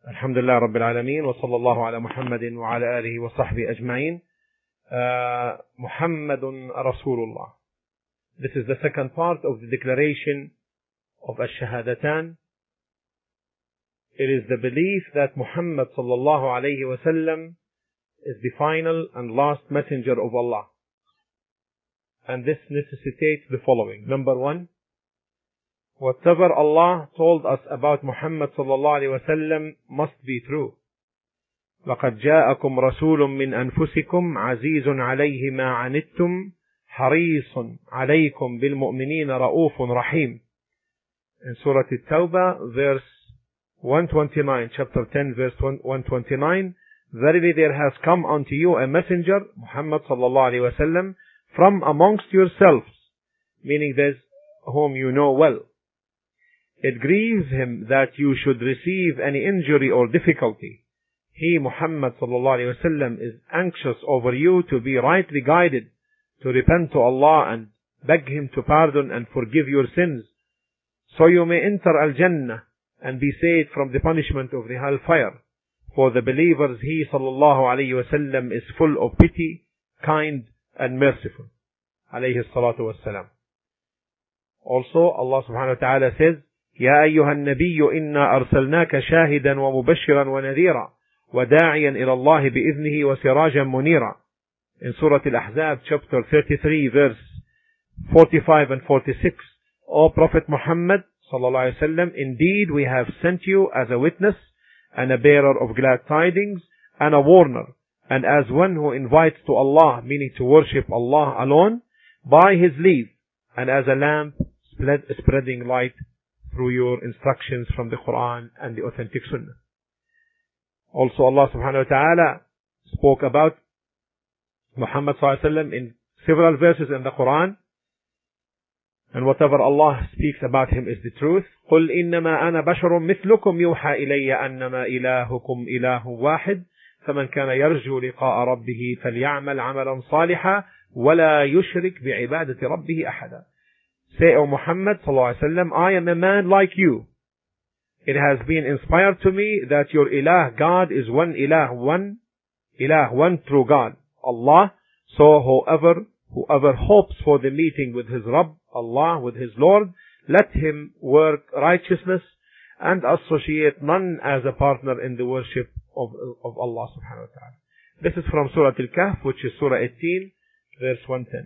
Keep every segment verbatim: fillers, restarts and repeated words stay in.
الحمد لله رب العالمين وصلى الله على محمد وعلى آله وصحبه أجمعين. uh, محمد رسول الله. This is the second part of the declaration of Ash-Shahadatan. It is the belief that Muhammad sallallahu alayhi wa sallam is the final and last messenger of Allah. And this necessitates the following. Number one, whatever Allah told us about Muhammad sallallahu alayhi wa sallam must be true. لَقَدْ جَاءَكُمْ رَسُولٌ مِّنْ أَنفُسِكُمْ عَزِيزٌ عَلَيْهِ مَا عَنِتُّمْ حَرِيصٌ عَلَيْكُمْ بِالْمُؤْمِنِينَ رَءُوفٌ رَحِيمٌ. In Surah At-Tawbah, verse one twenty-nine, chapter ten, verse one twenty-nine, verily there has come unto you a messenger, Muhammad sallallahu alayhi wa sallam, from amongst yourselves, meaning those whom you know well. It grieves him that you should receive any injury or difficulty. He, Muhammad sallallahu alayhi wa sallam, is anxious over you to be rightly guided, to repent to Allah and beg Him to pardon and forgive your sins, so you may enter Al-Jannah and be saved from the punishment of the hellfire. For the believers, He sallallahu alayhi wa sallam is full of pity, kind and merciful. Alayhi salatu wassalam. Also, Allah subhanahu wa ta'ala says, يا أيها النبي إنا أرسلناك شاهدا ومبشرا ونذيرا وداعيا إلى الله بإذنه وسراجا منيرا. In Surah Al-Ahzab, chapter thirty-three, verse forty-five and forty-six. O Prophet Muhammad sallallahu alayhi wa sallam, indeed we have sent you as a witness and a bearer of glad tidings and a warner, and as one who invites to Allah, meaning to worship Allah alone by His leave, and as a lamp spread, spreading light through your instructions from the Quran and the authentic Sunnah. Also Allah subhanahu wa ta'ala spoke about Muhammad sallallahu alayhi wa sallam in several verses in the Quran, and whatever Allah speaks about him is the truth. قُلْ إِنَّمَا أَنَا بَشَرٌ مِثْلُكُمْ يُوحَى إِلَيَّ أَنَّمَا إِلَهُكُمْ إِلَهٌ وَاحِدٌ فَمَنْ كَانَ يَرْجُو لِقَاءَ رَبِّهِ فَلْيَعْمَلْ عَمَلًا صَالِحًا وَلَا يُشْرِكْ بِعِبَادَةِ رَبِّهِ أَحَدًا. Say, O Muhammad sallallahu alayhi wa sallam, I am a man like you. It has been inspired to me that your ilah, God, is one ilah, one ilah, one true God, Allah. So whoever, whoever hopes for the meeting with his Rabb, Allah, with his Lord, let him work righteousness and associate none as a partner in the worship of, of Allah subhanahu wa ta'ala. This is from Surah Al-Kahf, which is Surah eighteen, verse one ten.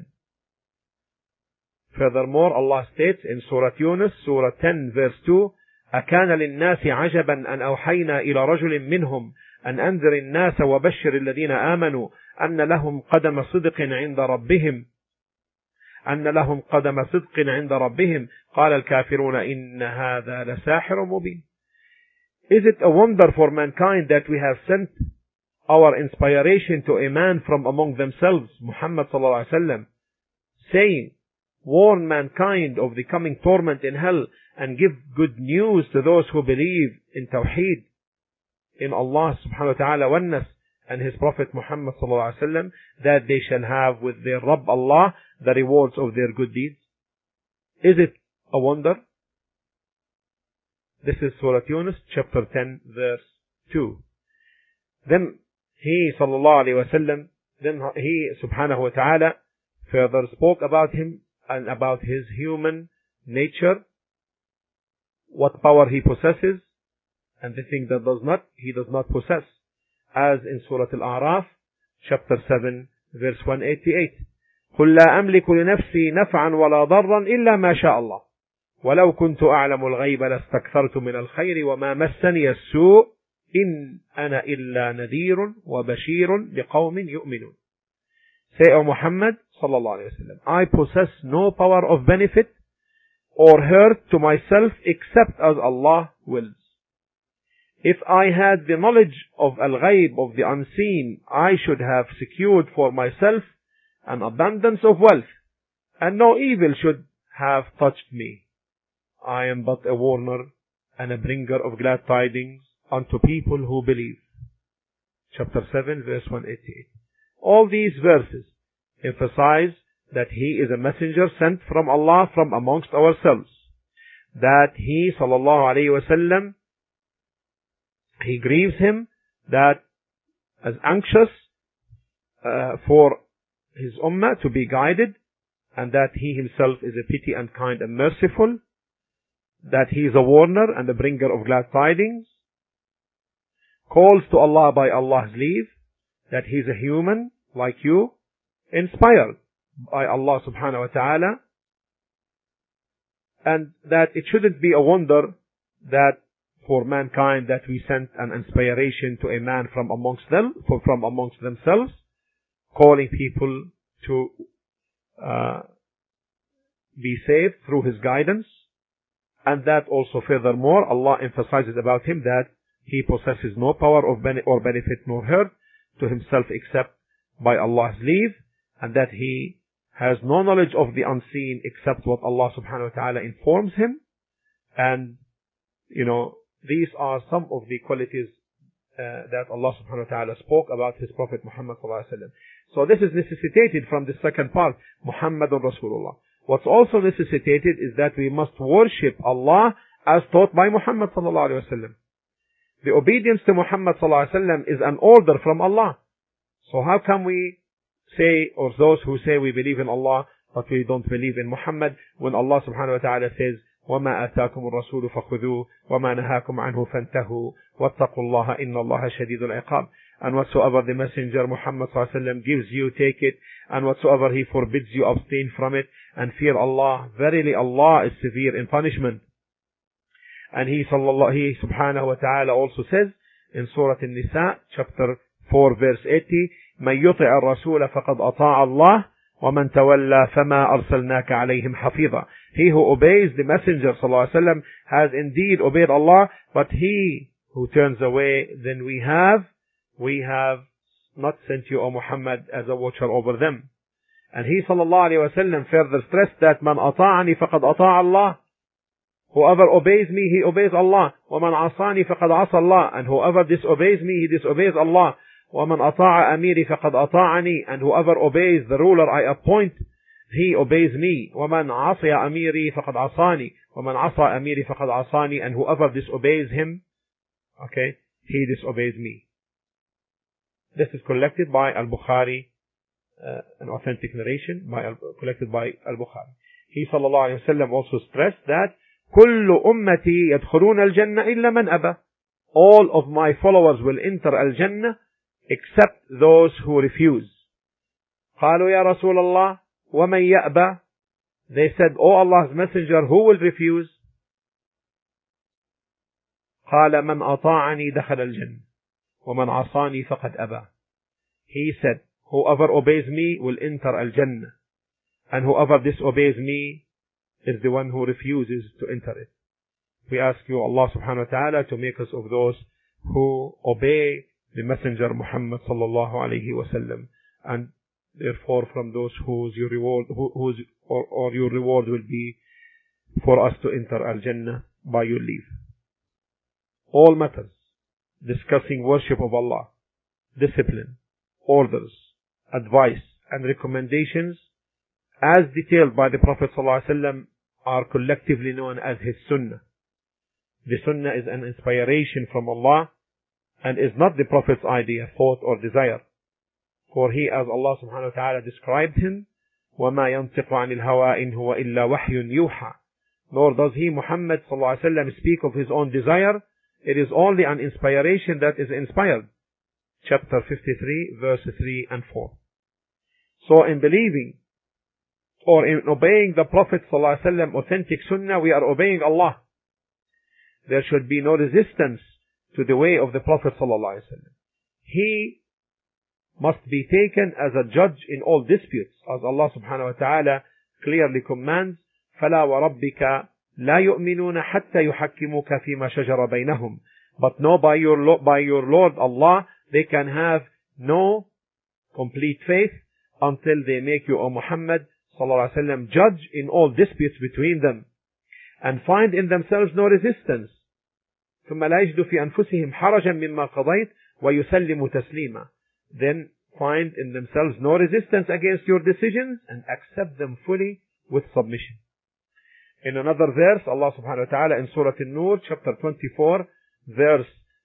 Furthermore, Allah states in Surah Yunus, Surah ten, verse two, أَكَانَ لِلنَّاسِ عَجَبًا أَنْ أَوْحَيْنَا إِلَى رَجُلٍ مِّنْهُمْ أَنْ أَنذِرِ النَّاسَ وَبَشِّرِ الَّذِينَ آمَنُوا أَنَّ لَهُمْ قَدَمَ صِدْقٍ عِنْدَ رَبِّهِمْ أَنَّ لَهُمْ قَدَمَ صِدْقٍ عِنْدَ رَبِّهِمْ قَالَ الْكَافِرُونَ إِنَّ هَذَا لَسَاحِرٌ مُبِينٌ. Is it a wonder for mankind that we have sent our inspiration to a man from among themselves, Muhammad sallallahu alaihi wasallam, saying, warn mankind of the coming torment in hell and give good news to those who believe in Tawheed, in Allah subhanahu wa ta'ala oneness, and His Prophet Muhammad sallallahu alaihi wasallam, that they shall have with their Rabb Allah the rewards of their good deeds? Is it a wonder? This is Surah Yunus, chapter ten, verse two. Then He sallallahu alaihi wasallam, then He subhanahu wa ta'ala further spoke about Him and about His human nature, what power He possesses, and the thing that does not, He does not possess, as in Surah Al-A'raf, chapter seven, verse one eighty-eight. قُلْ لَا أَمْلِكُ لِنَفْسِي نَفْعًا وَلَا ضَرًّا إِلَّا مَا شَاءَ اللَّهُ وَلَوْ كُنْتُ أَعْلَمُ الْغَيْبَ لَاسْتَكْثَرْتُ مِنَ الْخَيْرِ وَمَا مَسَّنِيَ السُّوءُ إِنْ أَنَا إِلَّا نَذِيرٌ وَبَشِيرٌ لِقَوْمٍ يُؤْمِنُونَ. Say, O Muhammad sallallahu alayhi wa sallam, I possess no power of benefit or hurt to myself except as Allah wills. If I had the knowledge of al-ghayb, of the unseen, I should have secured for myself an abundance of wealth, and no evil should have touched me. I am but a warner and a bringer of glad tidings unto people who believe. Chapter seven, verse one eighty-eight. All these verses emphasize that He is a messenger sent from Allah from amongst ourselves, that He sallallahu alayhi wa sallam he grieves him that as anxious uh, for his ummah to be guided, and that he himself is a pity and kind and merciful, that he is a warner and a bringer of glad tidings, calls to Allah by Allah's leave, that he is a human like you, inspired by Allah subhanahu wa ta'ala, and that it shouldn't be a wonder that for mankind that we sent an inspiration to a man from amongst them, from amongst themselves, calling people to uh, be saved through his guidance. And that also furthermore, Allah emphasizes about him that he possesses no power of bene- or benefit nor hurt to himself except by Allah's leave, and that he has no knowledge of the unseen except what Allah subhanahu wa ta'ala informs him. And, you know, these are some of the qualities uh, that Allah subhanahu wa ta'ala spoke about his Prophet Muhammad sallallahu alaihi wasallam. So this is necessitated from the second part, Muhammadun Rasulullah. What's also necessitated is that we must worship Allah as taught by Muhammad sallallahu alaihi wasallam. The obedience to Muhammad sallallahu alaihi wasallam is an order from Allah. So how can we say, or those who say we believe in Allah but we don't believe in Muhammad, when Allah subhanahu wa ta'ala says, وَمَا آتَاكُمُ الرَّسُولُ فَخُذُوهُ وَمَا نَهَاكُمْ عَنْهُ فَانْتَهُوا وَاتَّقُوا اللَّهَ إِنَّ اللَّهَ شَدِيدُ الْعِقَابِ. And whatsoever the Messenger Muhammad sallallahu alaihi wasallam gives you, take it, and whatsoever he forbids you, abstain from it, and fear Allah. Verily Allah is severe in punishment. And he, sallallahu, he subhanahu wa ta'ala also says in Surah An-Nisa, chapter four, verse eighty, مَنْ يُطِعِ الرَّسُولَ فَقَدْ أَطَاعَ اللَّهِ وَمَنْ تَوَلَّى فَمَا أَرْسَلْنَاكَ عَلَيْهِمْ حَفِيظًا. He who obeys the Messenger sallallahu alaihi wasallam has indeed obeyed Allah, but he who turns away, then we have, we have not sent you, O Muhammad, as a watcher over them. And he sallallahu alaihi wasallam further stressed that مَنْ أَطَاعَنِي فَقَدْ أَطَاعَ اللَّهِ. Whoever obeys me, he obeys Allah. وَمَنْ عَصَانِي فَقَدْ عَصَى اللَّهِ. And whoever disobeys me, he disobeys Allah. وَمَنْ أَطَاعَ أَمِيرِي فَقَدْ أَطَاعَنِي. And whoever obeys the ruler I appoint, he obeys me. وَمَنْ عَصِيَ أَمِيرِي فَقَدْ عَصَانِي. وَمَنْ عَصَى أَمِيرِي فَقَدْ عَصَانِي. And whoever disobeys him, okay, he disobeys me. This is collected by Al-Bukhari, uh, an authentic narration by, collected by Al-Bukhari. He sallallahu alayhi wa sallam also stressed that كل أمتي يدخلون الجنة إلا من أبى. All of my followers will enter Al-Jannah except those who refuse. قالوا يا رسول الله ومن يأبى. They said, O Allah's Messenger, who will refuse? قال من أطاعني دخل الجنة ومن عصاني فقد أبى. He said, whoever obeys me will enter Al-Jannah, and whoever disobeys me is the one who refuses to enter it. We ask you, Allah subhanahu wa ta'ala, to make us of those who obey the Messenger Muhammad sallallahu alayhi wa sallam, and therefore from those whose your reward, whose or, or your reward will be for us to enter Al-Jannah by your leave. All matters discussing worship of Allah, discipline, orders, advice, and recommendations as detailed by the Prophet ﷺ are collectively known as his Sunnah. The Sunnah is an inspiration from Allah and is not the Prophet's idea, thought, or desire. For he, as Allah subhanahu wa ta'ala described him, وَمَا يَنْطِقُ عَنِ الْهَوَىٰ إِنْ هُوَ إِلَّا وَحْيٌ يُوحَىٰ. Nor does he, Muhammad sallallahu alaihi wasallam, speak of his own desire. It is only an inspiration that is inspired. Chapter fifty-three, verses three and four. So in believing or in obeying the Prophet sallallahu alaihi wasallam authentic sunnah, we are obeying Allah. There should be no resistance to the way of the Prophet sallallahu alaihi wasallam. He must be taken as a judge in all disputes, as Allah subhanahu wa ta'ala clearly commands, فَلَا وَرَبِّكَ لَا يُؤْمِنُونَ حَتَّى يُحَكِّمُوكَ فِيمَا شَجَرَ بَيْنَهُمْ. But no, by your, Lord, by your Lord Allah, they can have no complete faith until they make you, O Muhammad sallallahu alaihi wasallam, judge in all disputes between them, and find in themselves no resistance. ثُمَّ لَا يَجِدُ فِي أَنفُسِهِمْ حَرَجًا مِمَّا قَضَيْتَ وَيُسَلِّمُ تَسْلِيمًا. Then find in themselves no resistance against your decisions and accept them fully with submission. In another verse, Allah subhanahu wa ta'ala in Surah An-Nur, chapter twenty-four, verse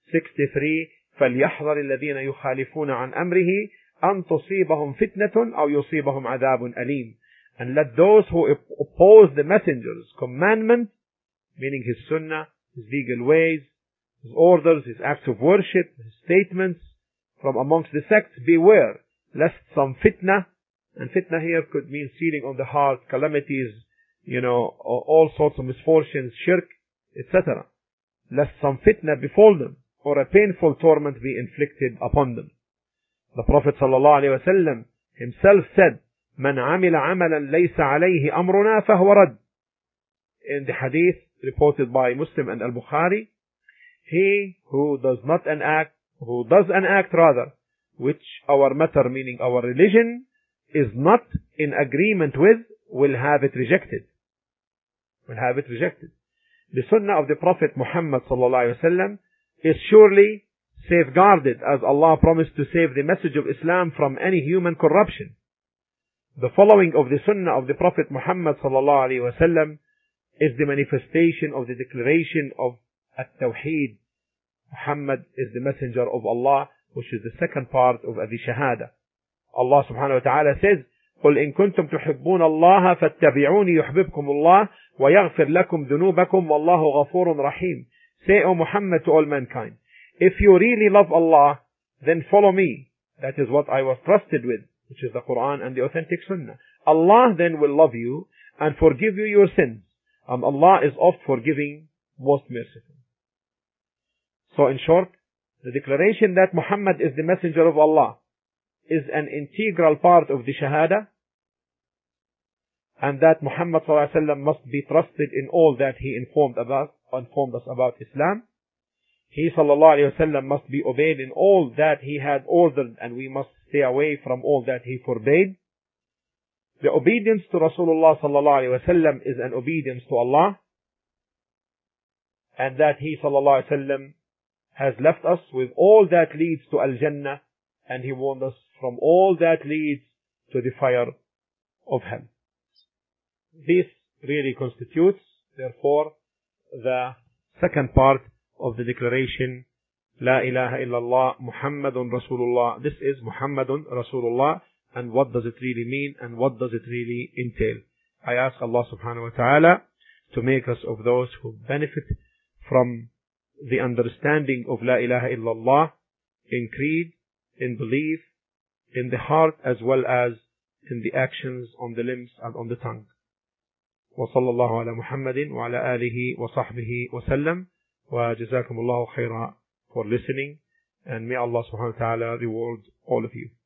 sixty-three فليحذر الذين يخالفون عن أمره أن تصيبهم فتنة أو يصيبهم عذاب أليم. And let those who oppose the messenger's commandment, meaning his sunnah, his legal ways, his orders, his acts of worship, his statements from amongst the sects, beware lest some fitna, and fitna here could mean sealing on the heart, calamities, you know, all sorts of misfortunes, shirk, et cetera. Lest some fitna befall them, or a painful torment be inflicted upon them. The Prophet ﷺ himself said, "Man amila amalan laysa alayhi amruna fahuwa rad." In the hadith reported by Muslim and Al-Bukhari, he who does not an act, who does an act rather, which our matter, meaning our religion, is not in agreement with, will have it rejected. Will have it rejected. The sunnah of the Prophet Muhammad ﷺ is surely safeguarded, as Allah promised to save the message of Islam from any human corruption. The following of the sunnah of the Prophet Muhammad ﷺ is the manifestation of the declaration of At-Tawheed. Muhammad is the messenger of Allah, which is the second part of the Shahada. Allah subhanahu wa ta'ala says, قُلْ إِن كُنتُمْ تُحِبُّونَ اللَّهَ فَاتَّبِعُونِي يُحْبِبْكُمُ اللَّهُ وَيَغْفِرْ لَكُمْ ذُنُوبَكُمْ وَاللَّهُ غَفُورٌ رَحِيمٌ. Say, O Muhammad, to all mankind, if you really love Allah, then follow me. That is what I was trusted with, which is the Quran and the authentic Sunnah. Allah then will love you and forgive you your sins. And Allah is oft forgiving, most merciful. So in short, the declaration that Muhammad is the messenger of Allah is an integral part of the Shahada, and that Muhammad ﷺ must be trusted in all that he informed about, informed us about Islam. He ﷺ must be obeyed in all that he had ordered, and we must stay away from all that he forbade. The obedience to Rasulullah ﷺ is an obedience to Allah, and that he ﷺ has left us with all that leads to Al-Jannah, and he warned us from all that leads to the fire of hell. This really constitutes, therefore, the second part of the declaration, La ilaha illallah Muhammadun Rasulullah. This is Muhammadun Rasulullah, and what does it really mean, and what does it really entail? I ask Allah subhanahu wa ta'ala to make us of those who benefit from the understanding of La ilaha illallah in creed, in belief, in the heart, as well as in the actions on the limbs and on the tongue. وصلى الله على محمد وعلى آله وصحبه وسلم وجزاكم الله خيرا for listening, and may Allah subhanahu wa ta'ala reward all of you.